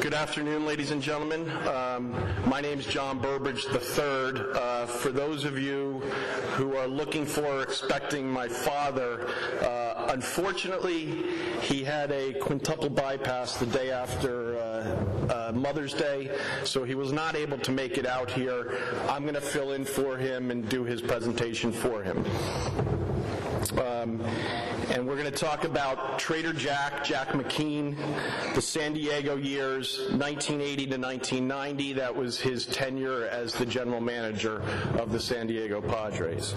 Good afternoon, ladies and gentlemen. My name is John Burbridge III. For those of you who are looking for or expecting my father, unfortunately, he had a quintuple bypass the day after Mother's Day, so he was not able to make it out here. I'm going to fill in for him and do his presentation for him. And we're going to talk about Trader Jack McKean, the San Diego years, 1980 to 1990. That was his tenure as the general manager of the San Diego Padres.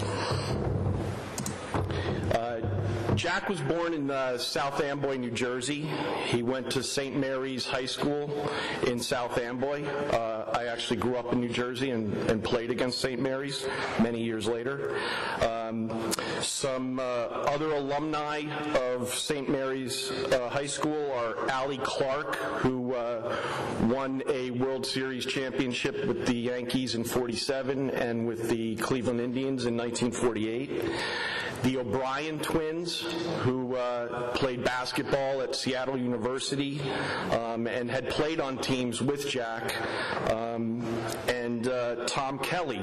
Jack was born in South Amboy, New Jersey. He went to St. Mary's High School in South Amboy. I actually grew up in New Jersey and played against St. Mary's many years later. Some other alumni of St. Mary's High School are Allie Clark, who won a World Series championship with the Yankees in '47 and with the Cleveland Indians in 1948. The O'Brien twins, who played basketball at Seattle University and had played on teams with Jack, and Tom Kelly,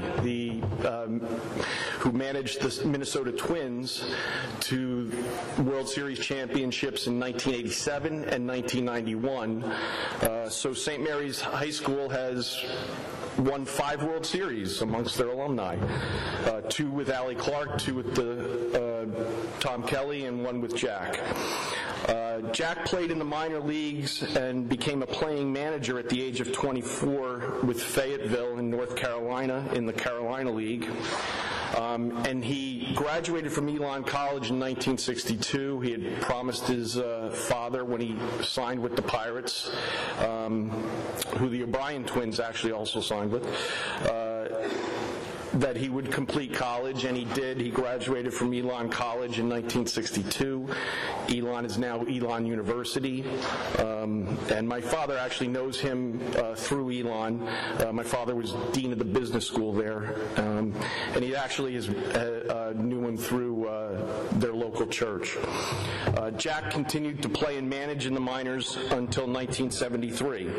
who managed the Minnesota Twins to World Series championships in 1987 and 1991. So St. Mary's High School has won 5 World Series amongst their alumni. 2 with Allie Clark, 2 with Tom Kelly, and 1 with Jack. Jack played in the minor leagues and became a playing manager at the age of 24 with Fayetteville in North Carolina in the Carolina League. And he graduated from Elon College in 1962. He had promised his father when he signed with the Pirates, who the O'Brien twins actually also signed with, that he would complete college, and he did. He graduated from Elon College in 1962. Elon is now Elon University, and my father actually knows him through Elon. My father was dean of the business school there, and he actually knew him through their local church. Jack continued to play and manage in the minors until 1973.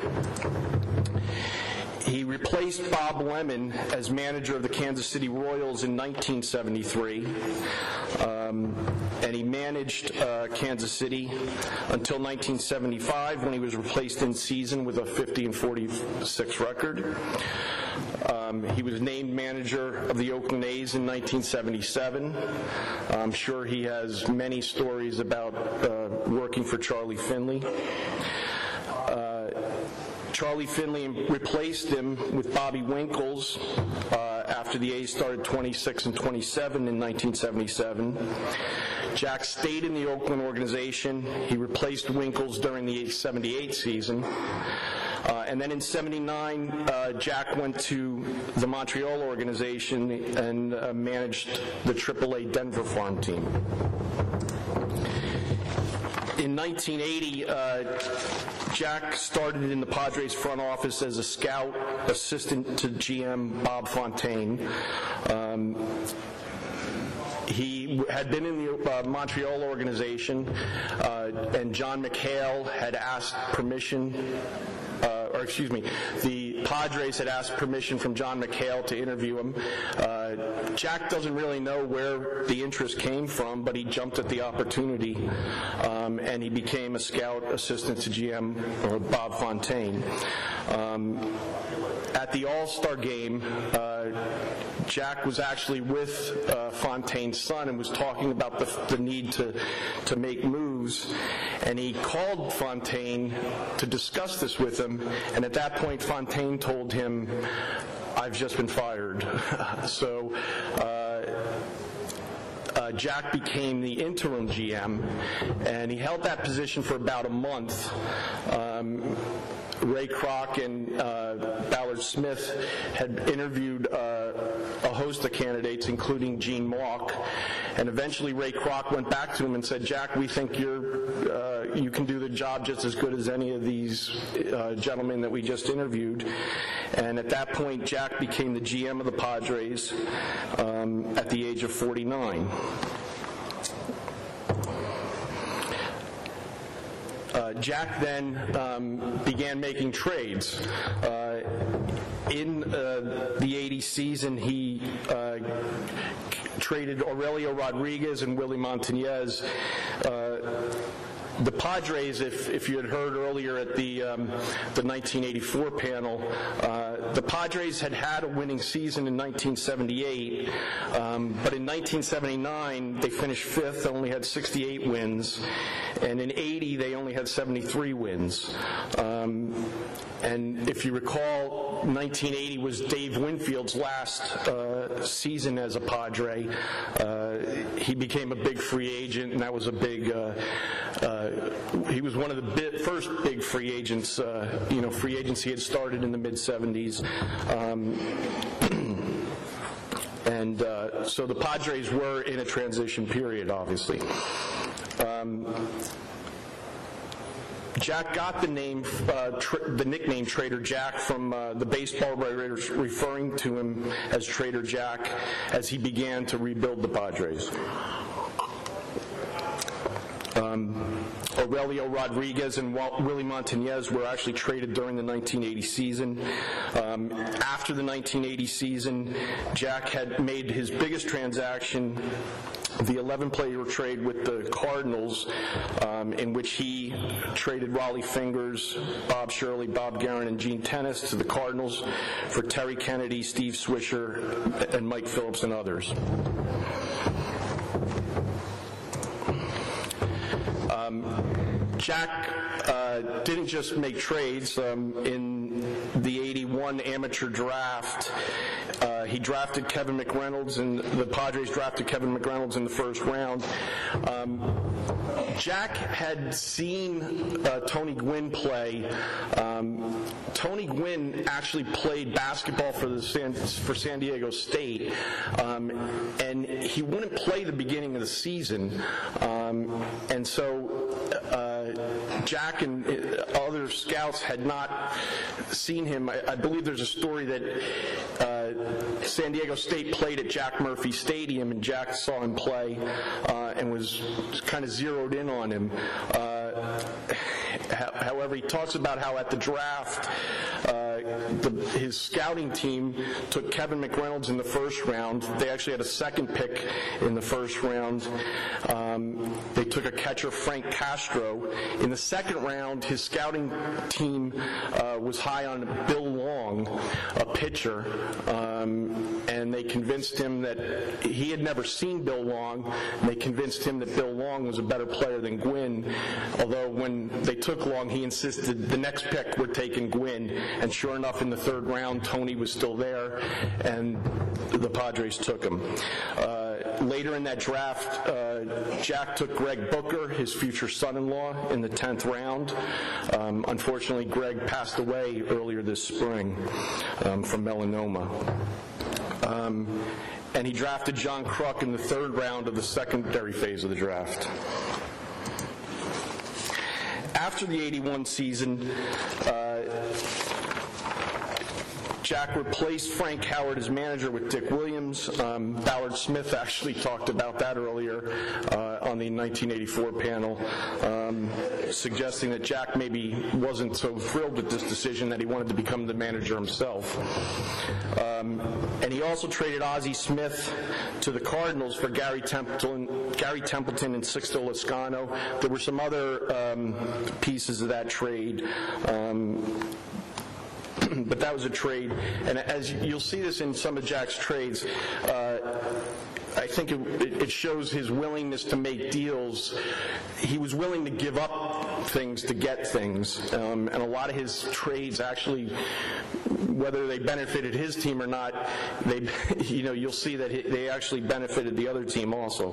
He replaced Bob Lemon as manager of the Kansas City Royals in 1973, and he managed Kansas City until 1975 when he was replaced in season with a 50-46 record. He was named manager of the Oakland A's in 1977. I'm sure he has many stories about working for Charlie Finley. Charlie Finley replaced him with Bobby Winkles after the A's started 26-27 in 1977. Jack stayed in the Oakland organization. He replaced Winkles during the 78 season. And then in 79, Jack went to the Montreal organization and managed the AAA Denver farm team. In 1980, Jack started in the Padres front office as a scout assistant to GM Bob Fontaine. He had been in the Montreal organization, and John McHale had asked permission, the Padres had asked permission from John McHale to interview him. Jack doesn't really know where the interest came from, but he jumped at the opportunity, and he became a scout assistant to GM Bob Fontaine. At the All-Star game, Jack was actually with Fontaine's son and was talking about the need to make moves, and he called Fontaine to discuss this with him, and at that point Fontaine told him, "I've just been fired." So Jack became the interim GM, and he held that position for about a month. Ray Kroc and Ballard Smith had interviewed a host of candidates, including Gene Mauch, and eventually Ray Kroc went back to him and said, "Jack, we think you can do the job just as good as any of these gentlemen that we just interviewed." And at that point, Jack became the GM of the Padres at the age of 49. Jack then began making trades. In the 80 season, he traded Aurelio Rodriguez and Willie Montañez. The Padres, if you had heard earlier at the 1984 panel, the Padres had a winning season in 1978, but in 1979 they finished fifth, only had 68 wins, and in 80 they only had 73 wins. And if you recall, 1980 was Dave Winfield's last season as a Padre. He became a big free agent, and that was a big. He was one of the first big free agents. Free agency had started in the mid-'70s. And so the Padres were in a transition period, obviously. Jack got the nickname Trader Jack from the baseball writers referring to him as Trader Jack as he began to rebuild the Padres. Aurelio Rodriguez and Willie Montañez were actually traded during the 1980 season. After the 1980 season, Jack had made his biggest transaction, the 11-player trade with the Cardinals, in which he traded Raleigh Fingers, Bob Shirley, Bob Guerin, and Gene Tennis to the Cardinals for Terry Kennedy, Steve Swisher, and Mike Phillips and others. Jack didn't just make trades. In the 81 amateur draft, he drafted Kevin McReynolds, and the Padres drafted Kevin McReynolds in the first round. Jack had seen Tony Gwynn play. Tony Gwynn actually played basketball for San Diego State, and he wouldn't play the beginning of the season, and so Jack and other scouts had not seen him. I believe there's a story that San Diego State played at Jack Murphy Stadium, and Jack saw him play and was kind of zeroed in on him. However, he talks about how at the draft, his scouting team took Kevin McReynolds in the first round. They actually had a second pick in the first round. They took a catcher, Frank Castro. In the second round, his scouting team was high on Bill Long, a pitcher, and they convinced him that he had never seen Bill Long. They convinced him that Bill Long was a better player than Gwynn, although when they took Long, he insisted the next pick we're taking Gwynn, and sure enough, in the third round, Tony was still there, and the Padres took him. Later in that draft, Jack took Greg Booker, his future son-in-law, in the 10th round. Unfortunately, Greg passed away earlier this spring from melanoma. And he drafted John Kruk in the third round of the secondary phase of the draft. After the 81 season, Jack replaced Frank Howard as manager with Dick Williams. Ballard Smith actually talked about that earlier on the 1984 panel, suggesting that Jack maybe wasn't so thrilled with this decision that he wanted to become the manager himself. And he also traded Ozzie Smith to the Cardinals for Gary Templeton and Sixto Lezcano. There were some other pieces of that trade. But that was a trade, and as you'll see this in some of Jack's trades, I think it shows his willingness to make deals. He was willing to give up things to get things, and a lot of his trades actually, whether they benefited his team or not, you'll see that they actually benefited the other team also.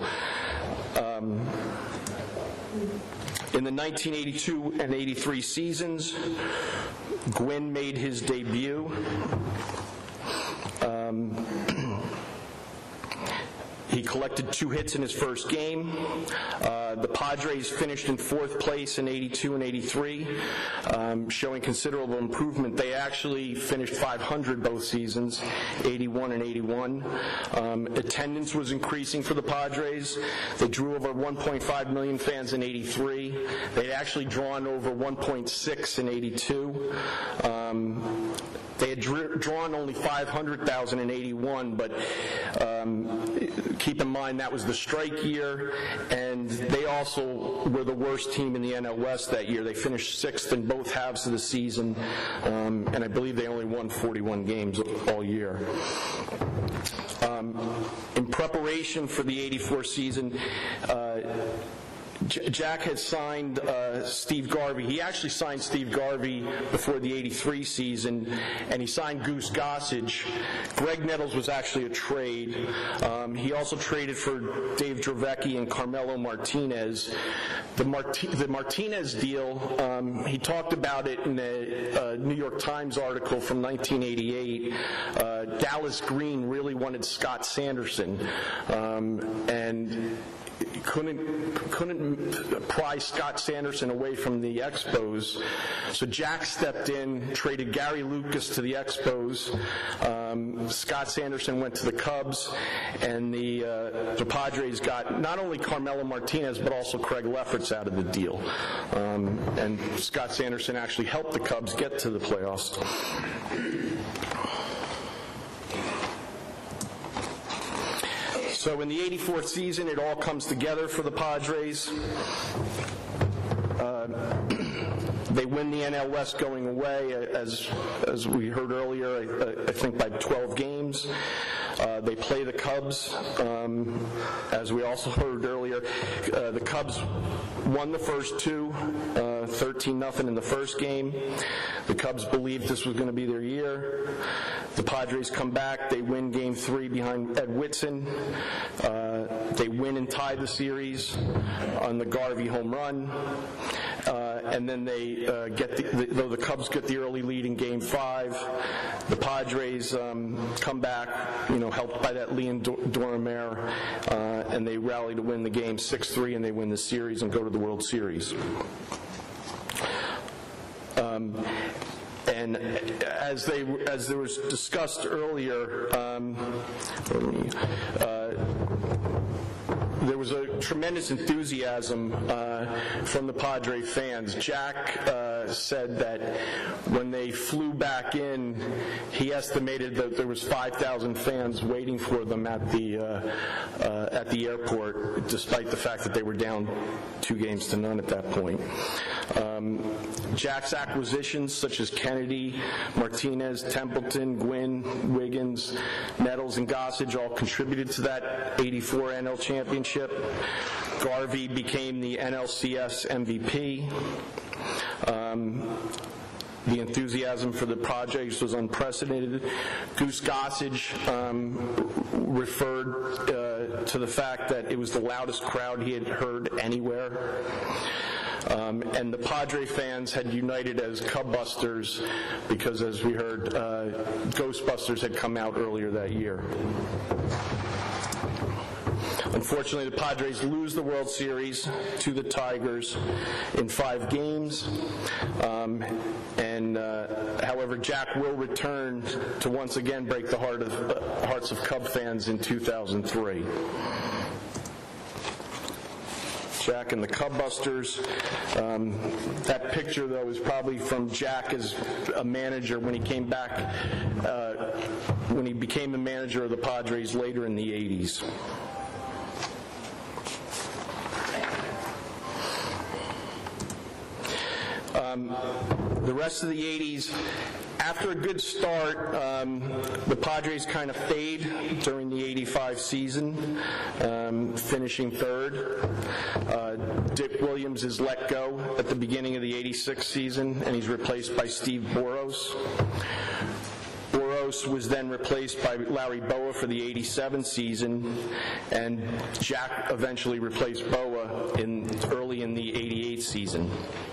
In the 1982 and 83 seasons, Gwynn made his debut. He collected 2 hits in his first game. The Padres finished in 4th place in 82 and 83, showing considerable improvement. They actually finished 500 both seasons, 81 and 81. Attendance was increasing for the Padres. They drew over 1.5 million fans in 83. They'd actually drawn over 1.6 in 82. They had drawn only 500,000 in 81, but keep in mind that was the strike year, and they also were the worst team in the NL West that year. They finished 6th in both halves of the season, and I believe they only won 41 games all year. In preparation for the 84 season, Jack had signed Steve Garvey. He actually signed Steve Garvey before the 83 season, and he signed Goose Gossage. Greg Nettles was actually a trade. He also traded for Dave Dravecky and Carmelo Martinez. The Martinez deal, he talked about it in a New York Times article from 1988. Dallas Green really wanted Scott Sanderson, and couldn't pry Scott Sanderson away from the Expos. So Jack stepped in, traded Gary Lucas to the Expos. Scott Sanderson went to the Cubs, and the Padres got not only Carmelo Martinez but also Craig Lefferts out of the deal. And Scott Sanderson actually helped the Cubs get to the playoffs. So in the 84th season, it all comes together for the Padres. They win the NL West going away, as we heard earlier, I think by 12 games. They play the Cubs, as we also heard earlier. The Cubs won the first two, 13-0 in the first game. The Cubs believed this was going to be their year. The Padres come back. They win Game 3 behind Ed Whitson. They win and tie the series on the Garvey home run. And then they though the Cubs get the early lead in Game 5, the Padres come back, helped by that Leon Dormer, and they rally to win the game 6-3, and they win the series and go to the World Series. And as there was discussed earlier, there was a tremendous enthusiasm from the Padre fans. Jack said that when they flew back in, he estimated that there was 5,000 fans waiting for them at the airport, despite the fact that they were down 2-0 at that point. Jack's acquisitions, such as Kennedy, Martinez, Templeton, Gwynn, Wiggins, Nettles, and Gossage, all contributed to that 84 NL championship. Garvey became the NLCS MVP. The enthusiasm for the projects was unprecedented. Goose Gossage referred to the fact that it was the loudest crowd he had heard anywhere. And the Padre fans had united as Cubbusters because, as we heard, Ghostbusters had come out earlier that year. Unfortunately, the Padres lose the World Series to the Tigers in 5 games. However, Jack will return to once again break the hearts of Cub fans in 2003. Jack and the Cubbusters. That picture, though, is probably from Jack as a manager when he came back, when he became the manager of the Padres later in the 80s. The rest of the 80s, after a good start, the Padres kind of fade during the 85 season, finishing 3rd. Dick Williams is let go at the beginning of the 86 season, and he's replaced by Steve Boros. Boros was then replaced by Larry Boa for the 87 season, and Jack eventually replaced Boa early in the 88 season.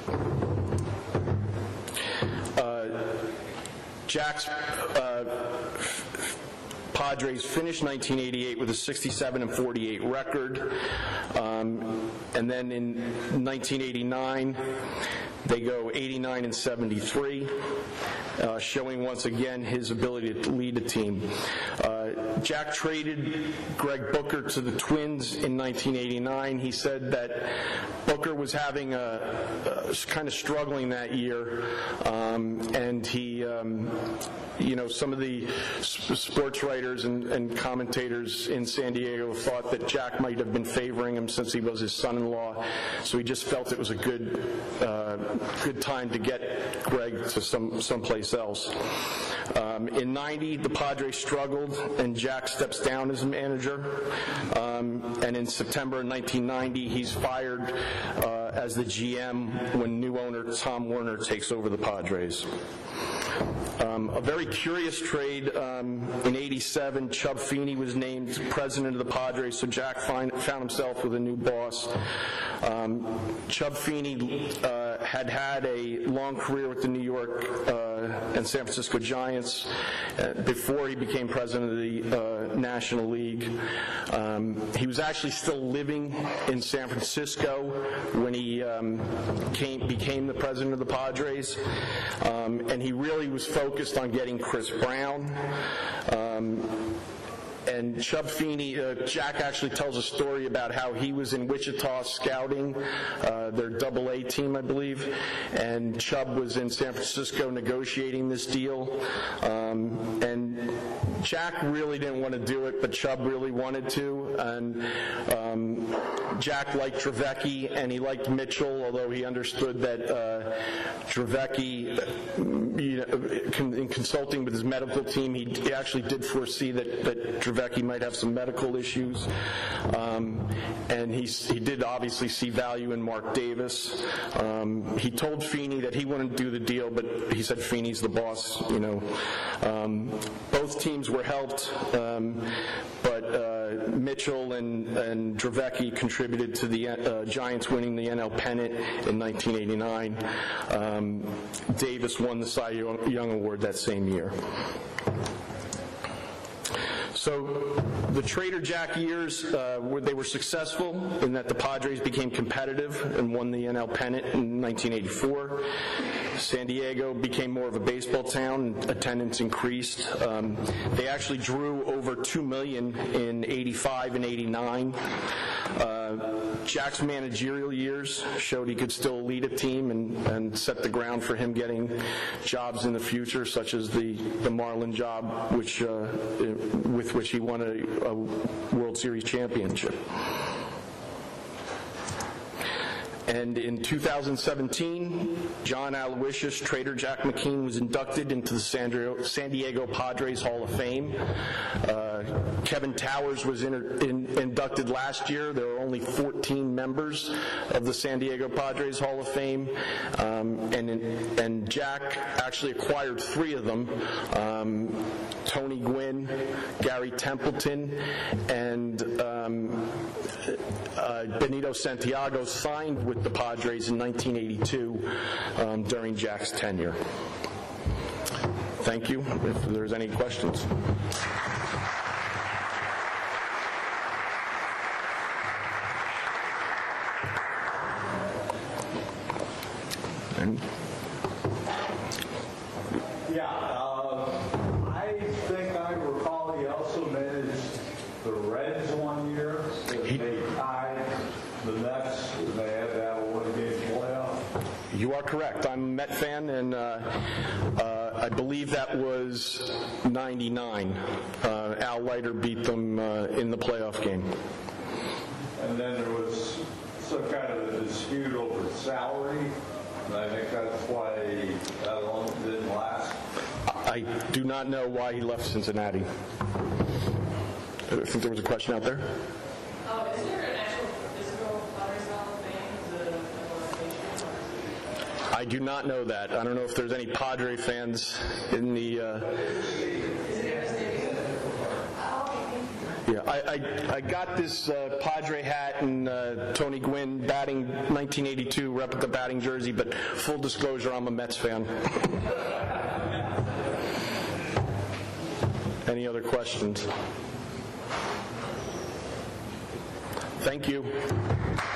Jack's Padres finished 1988 with a 67-48 record. And then in 1989, they go 89 and 73, showing once again his ability to lead a team. Jack traded Greg Booker to the Twins in 1989. He said that Booker was having kind of struggling that year, and he, some of the sports writers and commentators in San Diego thought that Jack might have been favoring him since he was his son-in-law, so he just felt it was a good time to get Greg to someplace else. In 90, the Padres struggled, and Jack steps down as manager. And in September of 1990, he's fired as the GM when new owner Tom Werner takes over the Padres. A very curious trade, in 87, Chub Feeney was named president of the Padres, so Jack found himself with a new boss. Chub Feeney had a long career with the New York and San Francisco Giants before he became president of the National League. He was actually still living in San Francisco when he became the president of the Padres, and he really was focused on getting Chris Brown. And Chub Feeney, Jack actually tells a story about how he was in Wichita scouting their AA team, I believe, and Chub was in San Francisco negotiating this deal. And Jack really didn't want to do it, but Chub really wanted to. And Jack liked Dravecky, and he liked Mitchell, although he understood that Dravecky, in consulting with his medical team, he actually did foresee that Dravecky might have some medical issues, and he did obviously see value in Mark Davis. He told Feeney that he wouldn't do the deal, but he said Feeney's the boss. Both teams were helped, but Mitchell and Dravecky contributed to the Giants winning the NL pennant in 1989. Davis won the Cy Young Award that same year. So the Trader Jack years, they were successful in that the Padres became competitive and won the NL pennant in 1984. San Diego became more of a baseball town, and attendance increased. They actually drew over 2 million in 85 and 89. Jack's managerial years showed he could still lead a team and set the ground for him getting jobs in the future, such as the Marlin job, with which he won a World Series championship. And in 2017, John Aloysius, Trader Jack McKean, was inducted into the San Diego Padres Hall of Fame. Kevin Towers was inducted last year. There were only 14 members of the San Diego Padres Hall of Fame, and Jack actually acquired 3 of them. Tony Gwynn, Gary Templeton, and Benito Santiago signed with the Padres in 1982 during Jack's tenure. Thank you. If there's any questions. I think I recall he also managed the Reds one year. They tied the Mets, and they had to have a one-game playoff. You are correct. I'm a Met fan, and I believe that was 99. Al Leiter beat them in the playoff game. And then there was some kind of a dispute over salary, and I think that's why that long didn't last. I do not know why he left Cincinnati. I think there was a question out there. Is there an actual physical Padres Hall of Fame? I do not know that. I don't know if there's any Padre fans in the... Yeah, I got this Padre hat and Tony Gwynn batting 1982 replica batting jersey, but full disclosure, I'm a Mets fan. Any other questions? Thank you.